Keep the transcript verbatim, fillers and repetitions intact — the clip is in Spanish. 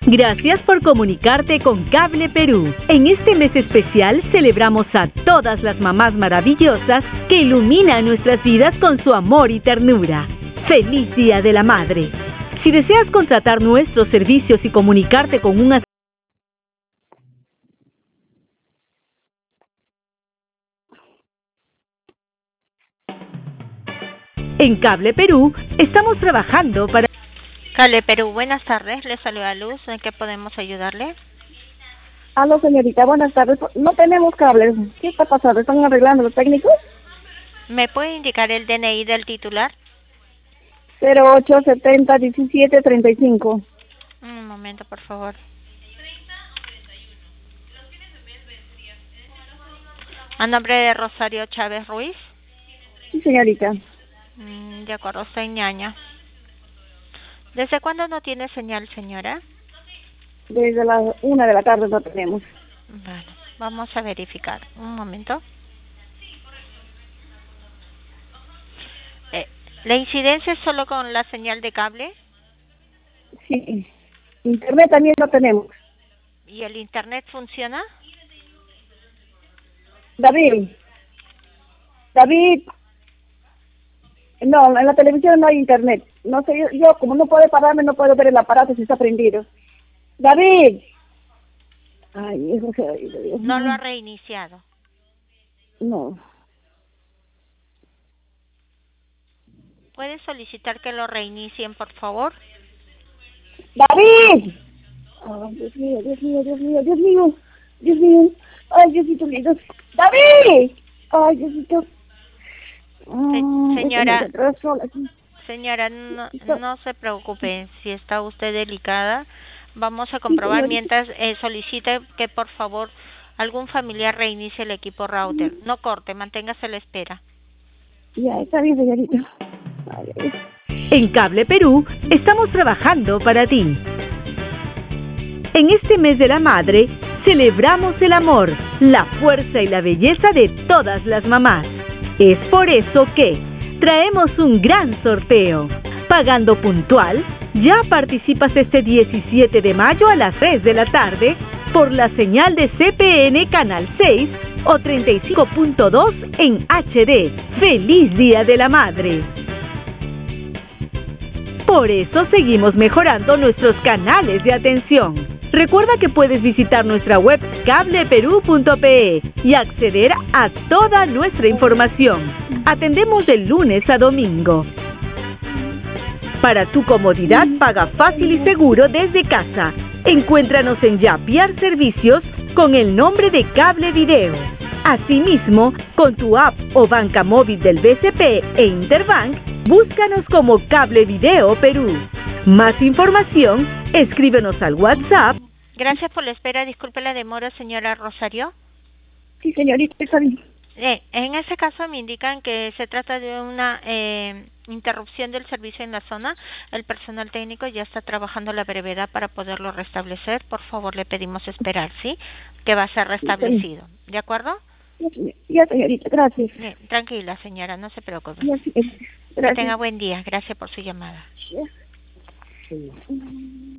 Gracias por comunicarte con Cable Perú. En este mes especial celebramos a todas las mamás maravillosas que iluminan nuestras vidas con su amor y ternura. ¡Feliz Día de la Madre! Si deseas contratar nuestros servicios y comunicarte con un as- En Cable Perú estamos trabajando para... Cable Perú, buenas tardes, le saluda Luz, ¿en qué podemos ayudarle? Aló, señorita, buenas tardes. No tenemos cables. ¿Qué está pasando? ¿Están arreglando los técnicos? ¿Me puede indicar el D N I del titular? cero ocho setenta diecisiete treinta y cinco. Un momento, por favor. ¿A nombre de Rosario Chávez Ruiz? Sí, señorita. Mm, de acuerdo, soy ñaña. ¿Desde cuándo no tiene señal, señora? Desde la una de la tarde no tenemos. Bueno, vamos a verificar. Un momento. Eh, ¿La incidencia es solo con la señal de cable? Sí. Internet también no tenemos. ¿Y el internet funciona? David. David. No, en la televisión no hay internet. No sé, yo, yo como no puedo pararme, no puedo ver el aparato si está prendido. David. Ay, eso se ha ido, Dios No mío. lo ha reiniciado. No. ¿Puede solicitar que lo reinicien, por favor? ¡David! Ay, Dios mío, Dios mío, Dios mío, Dios mío, Dios mío. Ay, Diosito lindo. ¡David! Ay, Diosito. Se- señora, Señora. señora, no, no se preocupe. Si está usted delicada, vamos a comprobar mientras eh, solicite que por favor algún familiar reinicie el equipo router. No corte, manténgase a la espera. Ya, está bien, señorita. Ay, ay. En Cable Perú estamos trabajando para ti. En este mes de la madre, celebramos el amor, la fuerza y la belleza de todas las mamás. Es por eso que traemos un gran sorteo. Pagando puntual, ya participas este diecisiete de mayo a las tres de la tarde por la señal de C P N Canal seis o treinta y cinco punto dos en H D. ¡Feliz Día de la Madre! Por eso seguimos mejorando nuestros canales de atención. Recuerda que puedes visitar nuestra web cable perú punto pe y acceder a toda nuestra información. Atendemos de lunes a domingo. Para tu comodidad, paga fácil y seguro desde casa. Encuéntranos en Yapiar Servicios con el nombre de Cable Video. Asimismo, con tu app o banca móvil del B C P e Interbank, búscanos como Cable Video Perú. Más información, escríbenos al WhatsApp. Gracias por la espera. Disculpe la demora, señora Rosario. Sí, señorita, está bien. Eh, en ese caso me indican que se trata de una eh, interrupción del servicio en la zona. El personal técnico ya está trabajando a la brevedad para poderlo restablecer. Por favor, le pedimos esperar, ¿sí? Que va a ser restablecido. ¿De acuerdo? Ya, señorita, gracias. Bien, tranquila, señora, no se preocupe. Ya, sí, Que gracias. tenga buen día. Gracias por su llamada. Ya.